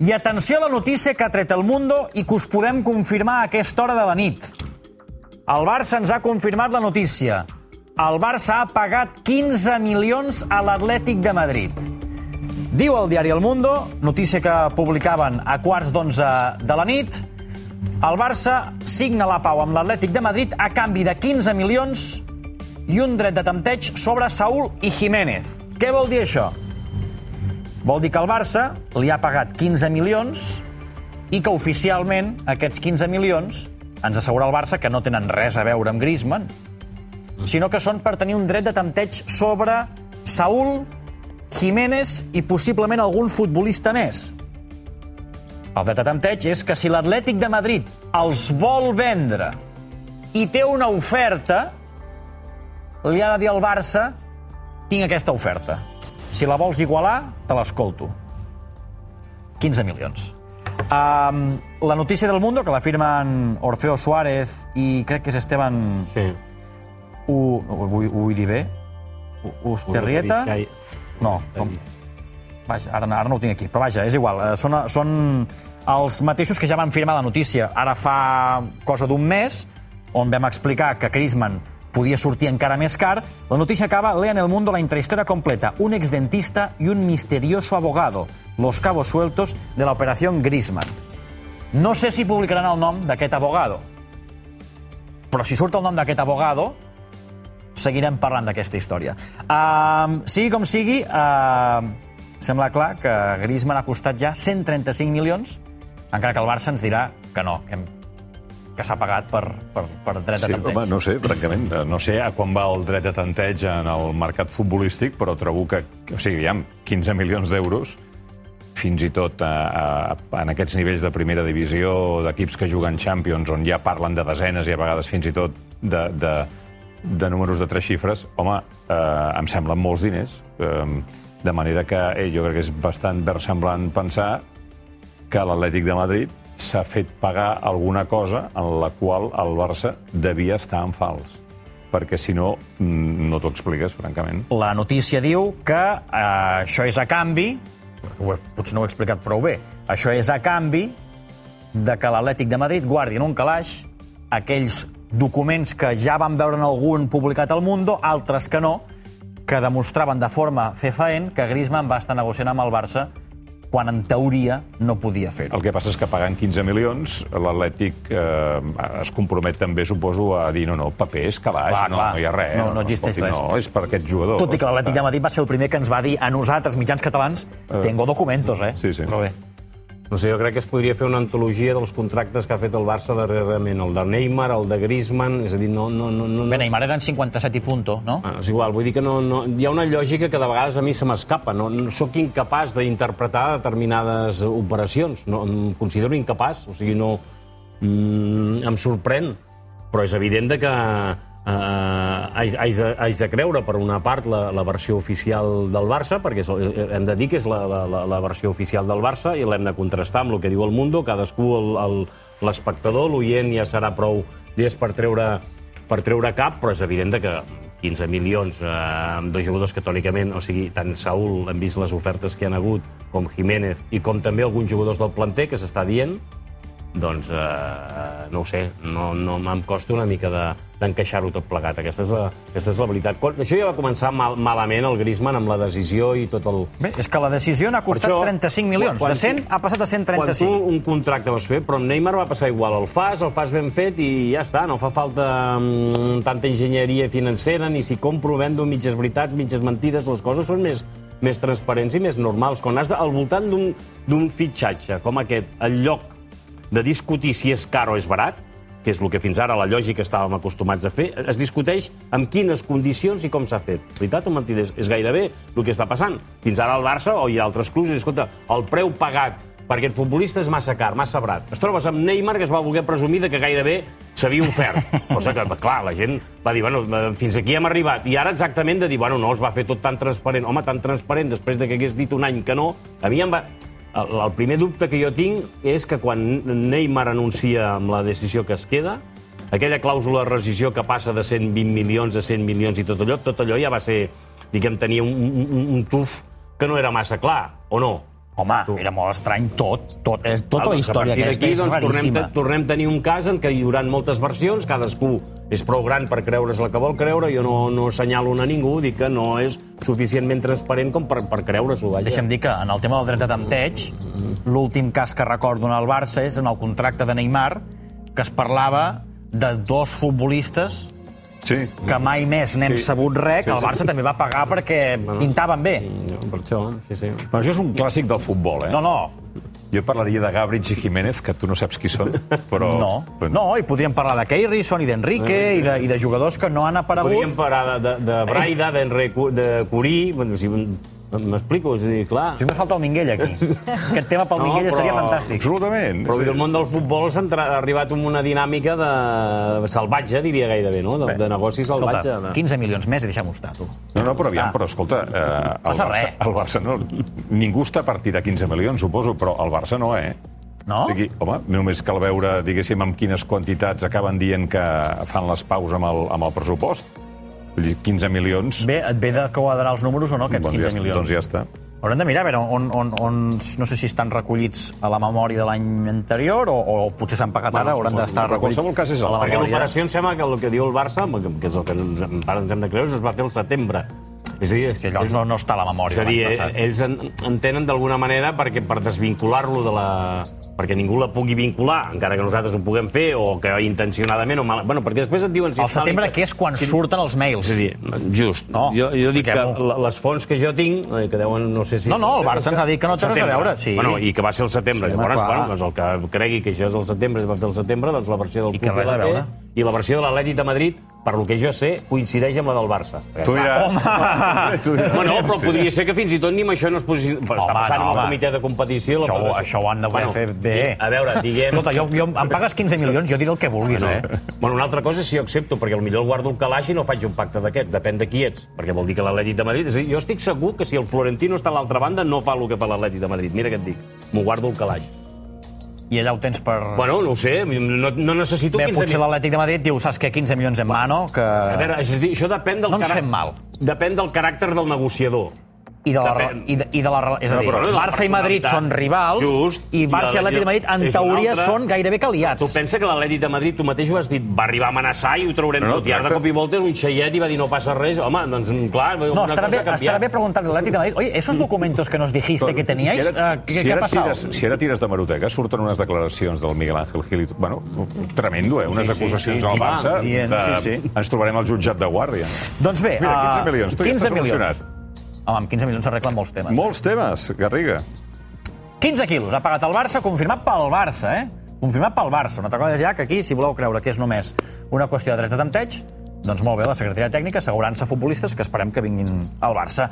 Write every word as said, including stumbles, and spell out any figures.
I atenció a la notícia que ha tret el Mundo i que us podem confirmar a aquesta hora de la nit. El Barça ens ha confirmat la notícia. El Barça ha pagat quinze milions a l'Atlètic de Madrid. Diu el diari El Mundo, notícia que publicaven a quarts d'onze de la nit, el Barça signa la pau amb l'Atlètic de Madrid a canvi de quinze milions i un dret de tempteig sobre Saúl i Jiménez. Què vol dir això? Vol dir que el Barça li ha pagat quinze milions i que oficialment aquests quinze milions ens assegura el Barça que no tenen res a veure amb Griezmann, sinó que són per tenir un dret de tempteig sobre Saúl, Jiménez i possiblement algun futbolista més. El dret de tempteig és que si l'Atlètic de Madrid els vol vendre i té una oferta, li ha de dir al Barça: tinc aquesta oferta. Si la vols igualar, te l'escolto. quinze milions. Um, la notícia del Mundo, que la firmen Orfeo Suárez i crec que és Esteban... Sí. U... Ho vull dir bé? Usterrieta? No, com... Vaja, ara, ara no ho tinc aquí, però vaja, és igual. Són, són els mateixos que ja van firmar la notícia ara fa cosa d'un mes, on vam explicar que Griezmann podia sortir encara més car. La notícia acaba, lea en El Mundo la intrahistòria completa. Un exdentista y un misterioso abogado. Los cabos sueltos de la operación Griezmann. No sé si publicaran el nom d'aquest abogado, però si surt el nom d'aquest abogado, seguirem parlant d'aquesta història. Uh, sigui com sigui, uh, sembla clar que Griezmann ha costat ja cent trenta-cinc milions, encara que el Barça ens dirà que no, que hem que s'ha pagat per, per, per dret de tanteig. Sí, home, no sé, francament. No sé a quan va el dret de tanteig en el mercat futbolístic, però trobo que, o sigui, aviam, quinze milions d'euros, fins i tot a, a, en aquests nivells de primera divisió, d'equips que juguen Champions, on ja parlen de desenes i a vegades fins i tot de, de, de números de tres xifres, home, eh, em semblen molts diners. Eh, de manera que eh, jo crec que és bastant versemblant pensar que l'Atlètic de Madrid s'ha fet pagar alguna cosa en la qual el Barça devia estar en fals. Perquè, si no, no t'ho expliques, francament. La notícia diu que eh, això és a canvi, potser no ho he explicat prou bé, això és a canvi de que l'Atlètic de Madrid guardi en un calaix aquells documents que ja van veure en algun publicat al Mundo, altres que no, que demostraven de forma fefaent que Griezmann va estar negociant amb el Barça quan en teoria no podia fer-ho. El que passa és que pagant quinze milions, l'Atlètic eh, es compromet també, suposo, a dir no, no, paper és calaix, clar, no, clar. no hi ha res. No, no existeix no, res. No, és per aquest jugador. Tot i que l'Atlètic de Madrid va ser el primer que ens va dir a nosaltres, mitjans catalans, tengo documentos, eh? Sí, sí. Però bé. No sé, jo crec que es podria fer una antologia dels contractes que ha fet el Barça darrerament. El de Neymar, el de Griezmann, és a dir, no... no, no, no bé, Neymar eren cinquanta-set i punto, no? Ah, és igual, vull dir que no, no, hi ha una lògica que de vegades a mi se m'escapa. No, no sóc incapaç d'interpretar determinades operacions. No, em considero incapaç, o sigui, no... Mm, em sorprèn. Però és evident de que eh, haig, haig, de, haig de creure, per una part, la, la versió oficial del Barça, perquè és, hem de dir que és la, la, la versió oficial del Barça i l'hem de contrastar amb el que diu el Mundo. Cadascú, l'espectador, l'oient, ja serà prou dies per treure, per treure cap, però és evident que quinze milions eh, amb dos jugadors que, tònicament, o sigui, tant Saúl, hem vist les ofertes que hi ha hagut, com Jiménez, i com també alguns jugadors del planter, que s'està dient, doncs, eh, no ho sé, no, no em costa una mica de, d'encaixar-ho tot plegat. Aquesta és la, aquesta és la veritat. Això ja va començar mal, malament, el Griezmann, amb la decisió i tot el... Bé, és que la decisió n'ha costat això, trenta-cinc milions. Quan, de cent ha passat a cent trenta-cinc. Quan tu un contracte vas fer, però amb Neymar va passar igual. El fas, el fas ben fet i ja està. No fa falta um, tanta enginyeria financera, ni si compro, vendo, mitges veritats, mitges mentides. Les coses són més, més transparents i més normals. Quan has de, al voltant d'un fitxatge com aquest, el lloc de discutir si és car o és barat, que és el que fins ara la lògica estàvem acostumats a fer, es discuteix amb quines condicions i com s'ha fet. Veritat o mentida? És gairebé el que està passant. Fins ara al Barça o hi ha altres clubs, i escolta, el preu pagat per aquest futbolista és massa car, massa barat. Es trobes amb Neymar, que es va voler presumir de que gairebé s'havia ofert. Cosa que, clar, la gent va dir, bueno, fins aquí hem arribat. I ara exactament de dir, bueno, no, es va fer tot tan transparent. Home, tan transparent, després de que hagués dit un any que no, a mi em va... El, el primer dubte que jo tinc és que quan Neymar anuncia amb la decisió que es queda, aquella clàusula de rescisió que passa de cent vint milions a cent milions i tot allò, tot allò ja va ser, diguem, tenia un, un, un tuf que no era massa clar, o no? Home, era molt estrany tot, tot, és, tota la història aquesta aquesta és doncs, raríssima. Tornem, tornem a tenir un cas en què hi hauran moltes versions, cadascú és prou gran per creure's la que vol creure, jo no, no assenyalo a ningú, dic que no és suficientment transparent com per, per creure-s'ho. Deixa'm dir que en el tema del dret de tanteig, l'últim cas que recordo en el Barça és en el contracte de Neymar, que es parlava de dos futbolistes Sí. que mai més n'hem Sí. sabut res, que el Sí, sí. Barça també va pagar perquè pintaven bé. Per això, sí, sí. Però això és un clàssic del futbol, eh? No, no, Jo parlaria de Gabriel i Jiménez, que tu no saps qui són, però... no. No, i podríem parlar de Keirison i d'Enrique i, de, i de jugadors que no han aparegut. Podríem parar de, de, de Braida, d'Enrique, de Curí, bueno, si m'explico, és a dir, clar... Si només falta el Minguell aquí. Aquest tema pel No, Minguell però- seria fantàstic. Absolutament. Però el món del futbol s'ha entra- ha arribat a una dinàmica de salvatge, diria gairebé, no? De, de negoci salvatge. Escolta, quinze milions més i deixem-ho estar, tu. No, no, però aviam, Està. però escolta, eh, el, Passa Barça, res. el Barça no... Ningú està a partir de quinze milions, suposo, però el Barça no, eh? No? O sigui, home, només cal veure, diguéssim, amb quines quantitats acaben dient que fan les paus amb el, amb el pressupost. Vull dir, quinze milions... Bé, et ve de quadrar els números o no, aquests doncs, quinze ja, milions? doncs ja està. Haurem de mirar a veure on, on, on, no sé si estan recollits a la memòria de l'any anterior o, o potser s'han pagat ara, hauran d'estar però recollits qualsevol cas és a la el- Perquè memòria. l'operació em sembla que el que diu el Barça, que és el que ens, encara ens hem de creure, es va fer al setembre. És a dir, Que llavors no, no està a la memòria és a de dir, l'any passat. ells en, entenen d'alguna manera perquè per desvincular-lo de la... perquè ningú la pugui vincular, encara que nosaltres ho puguem fer, o que intencionadament o mal... Bueno, perquè després et diuen... Si Al setembre, que és quan surten els mails. És a dir, just. No, jo, jo dic que expliquem-ho. la- les fonts que jo tinc, eh, que deuen, no sé si... No, no, el Barça ens ha dit que no té res a Setembre. veure, sí. Bueno, i que va ser el setembre. Sí, home, Llavors, clar. bueno, doncs el que cregui que això és el setembre, es va fer el setembre, doncs la versió del I que club res a la té, veure. i la versió de l'Atlètic de Madrid, per lo que jo sé, coincideix amb la del Barça. Tu diràs... Tu diràs. Bueno, però podria ser que fins i tot ni amb això no es posi... Però està Home, passant no, amb el home. comitè de competició... la Això, federació. això ho han de voler fer bé. A veure, diguem... Escolta, jo, jo, em pagues quinze milions, jo diré el que vulguis, eh? Bueno, una altra cosa és si jo accepto, perquè potser el guardo el calaix i no faig un pacte d'aquest, depèn de qui ets, perquè vol dir que l'Atlètic de Madrid... És a dir, jo estic segur que si el Florentino està a l'altra banda no fa el que fa l'Atlètic de Madrid. Mira què et dic, m'ho guardo el calaix. I allà ho tens per... Bueno, no ho sé, no, no necessito Bé, quinze potser mil. l'Atlètic de Madrid diu, saps què, quinze milions en mano, que... A veure, és a dir, això depèn del No ens carà- fem mal. Depèn del caràcter del negociador. I de la, Depèn. i de, i de la, és a dir, Però, però, Barça i Madrid personalitat. són rivals Just. i Barça i Atlètic de Madrid, en És una teoria, altra. són gairebé que Tu aliats. pensa que l'Atlètic de Madrid, tu mateix ho has dit, va arribar a amenaçar i ho traurem No, no, tot. I ara de exacte. cop i volta un xaiet i va dir no passa res. Home, doncs clar, No, una estarà cosa bé, ha canviat. estarà bé preguntar-li a l'Atlètic de Madrid, oye, esos documentos que nos dijiste que teníais, Si ara, eh, ¿qué, si qué ha ara pasado? tires, si ara tires de Maroteca, surten unes declaracions del Miguel Ángel Gil i tot. Bueno, tremendo, eh? Unes Sí, sí, acusacions sí, al clar, Barça. dient, de, sí, sí. Ens trobarem al jutjat de guàrdia. Doncs bé, Mira, eh, quinze milions, tu ja quinze estàs milions. emocionat. Home, amb quinze milions s'arreglen molts temes. Molts temes, Garriga. quinze quilos ha pagat el Barça, confirmat pel Barça, eh? Confirmat pel Barça. Una altra cosa és ja que aquí, si voleu creure que és només una qüestió de dret de tanteig, doncs molt bé, la secretaria tècnica, assegurança futbolistes, que esperem que vinguin al Barça.